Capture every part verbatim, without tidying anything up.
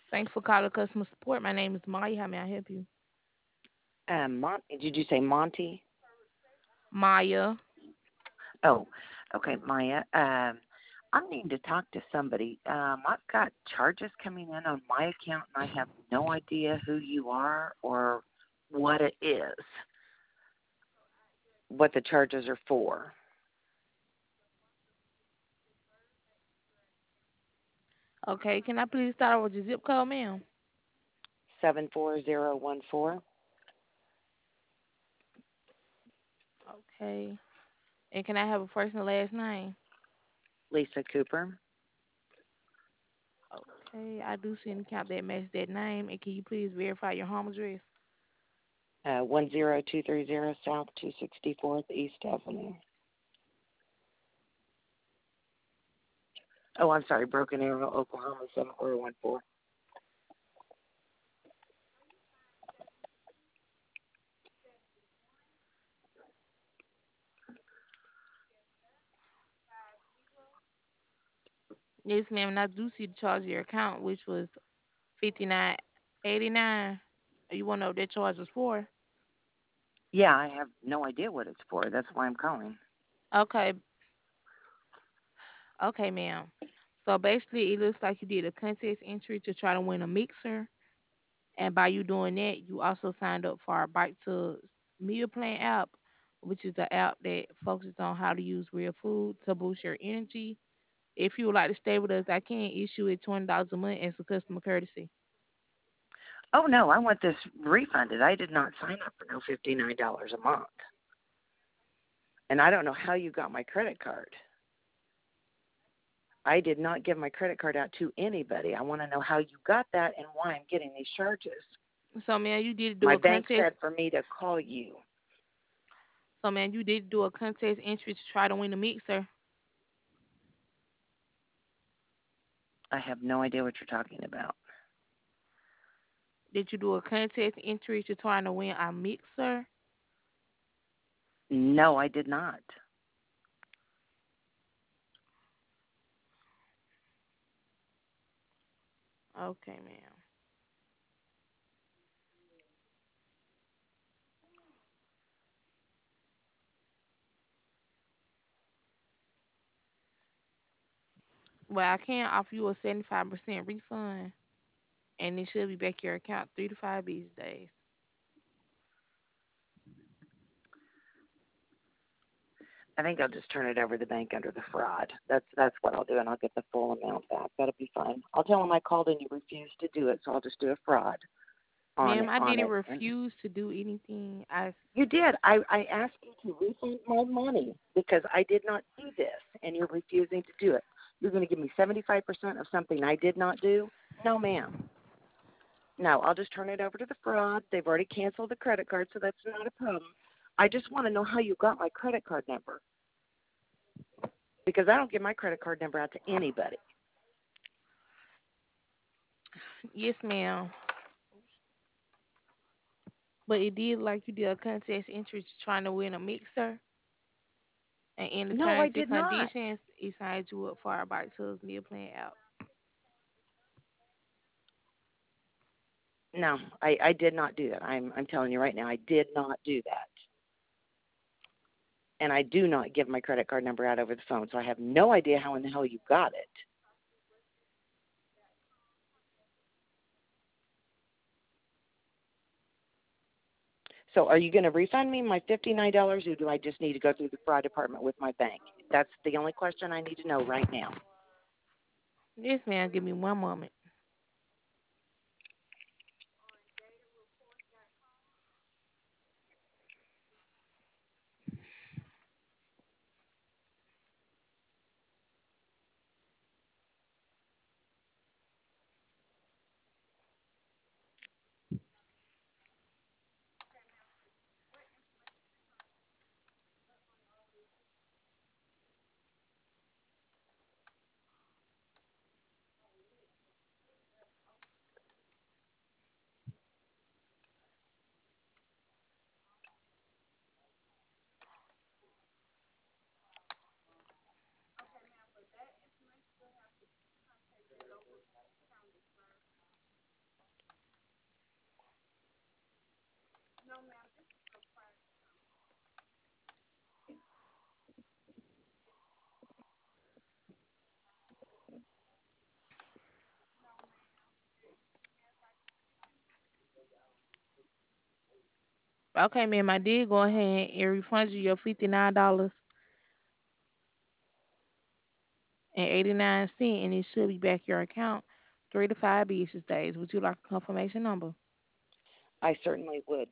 Thanks for calling customer support. My name is Maya. How may I help you? Um, Mon- did you say Monty? Maya. Oh, okay, Maya. Um, I'm needing to talk to somebody. Um, I've got charges coming in on my account, and I have no idea who you are or what it is, what the charges are for. Okay, can I please start with your zip code, ma'am? Seven four zero one four. Okay. And can I have a first and last name? Lisa Cooper. Okay, I do see an account that matches that name. And can you please verify your home address? Uh, one zero two three zero South two sixty fourth East Avenue. Oh, I'm sorry, Broken Arrow, Oklahoma seven four one four. Yes, ma'am. And I do see the charge of your account, which was fifty nine eighty nine. You want to know what that charge was for? Yeah, I have no idea what it's for. That's why I'm calling. Okay, okay, ma'am. So basically, it looks like you did a contest entry to try to win a mixer, and by you doing that, you also signed up for our Bike to Meal Plan app, which is the app that focuses on how to use real food to boost your energy. If you would like to stay with us, I can issue it twenty dollars a month as a customer courtesy. Oh no, I want this refunded. I did not sign up for no fifty nine dollars a month. And I don't know how you got my credit card. I did not give my credit card out to anybody. I want to know how you got that and why I'm getting these charges. So, man, you did do My a bank contest. said for me to call you. So, man, you did do a contest entry to try to win a mixer. I have no idea what you're talking about. Did you do a contest entry to try to win a mixer? No, I did not. Okay, ma'am. Well, I can offer you a seventy-five percent refund, and it should be back your account three to five business days. I think I'll just turn it over to the bank under the fraud. That's that's what I'll do, and I'll get the full amount back. That'll be fine. I'll tell them I called and you refused to do it, so I'll just do a fraud on Ma'am, it. I On didn't it. And refuse to do anything. I you did. I I asked you to refund my money because I did not do this, and you're refusing to do it. You're going to give me seventy-five percent of something I did not do? No, ma'am. No, I'll just turn it over to the fraud. They've already canceled the credit card, so that's not a problem. I just want to know how you got my credit card number because I don't give my credit card number out to anybody. yes, ma'am. But it did like you did a contest entry trying to win a mixer, and in the No, I terms and did not. conditions, it signed you up for our Bike Tools meal plan out. No, I, I did not do that. I'm I'm telling you right now, I did not do that. And I do not give my credit card number out over the phone, so I have no idea how in the hell you got it. So are you going to refund me my fifty-nine dollars or do I just need to go through the fraud department with my bank? That's the only question I need to know right now. Yes, ma'am. Give me one moment. Okay, ma'am, I did go ahead and refund you your fifty-nine dollars and eighty-nine cents, and it should be back your account three to five business days. Would you like a confirmation number? I certainly would.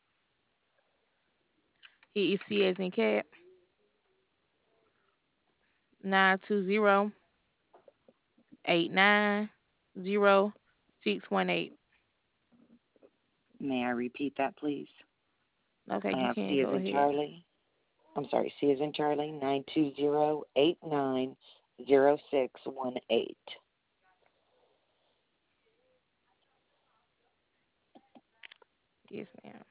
It is C as in cat, nine two zero eight nine zero six one eight. May I repeat that, please? Okay, I you have can C as go in ahead. Charlie. I'm sorry, C as in Charlie, nine two zero eight nine zero six one eight. Yes, ma'am.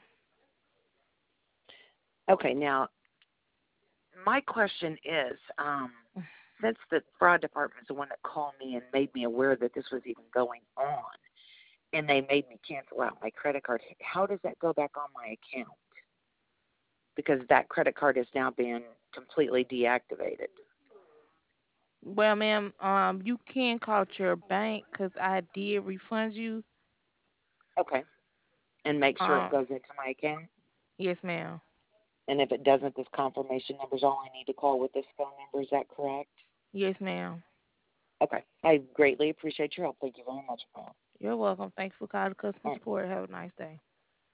Okay, now my question is, um, since the fraud department is the one that called me and made me aware that this was even going on, and they made me cancel out my credit card, how does that go back on my account? Because that credit card has now been completely deactivated. Well, ma'am, um, you can call your bank because I did refund you. Okay, and make sure it Um, goes into my account. yes, ma'am. And if it doesn't, this confirmation number is all I need to call with this phone number. Is that correct? Yes, ma'am. Okay. I greatly appreciate your help. Thank you very much, ma'am. You're welcome. Thank you for calling customer All right. support. Have a nice day.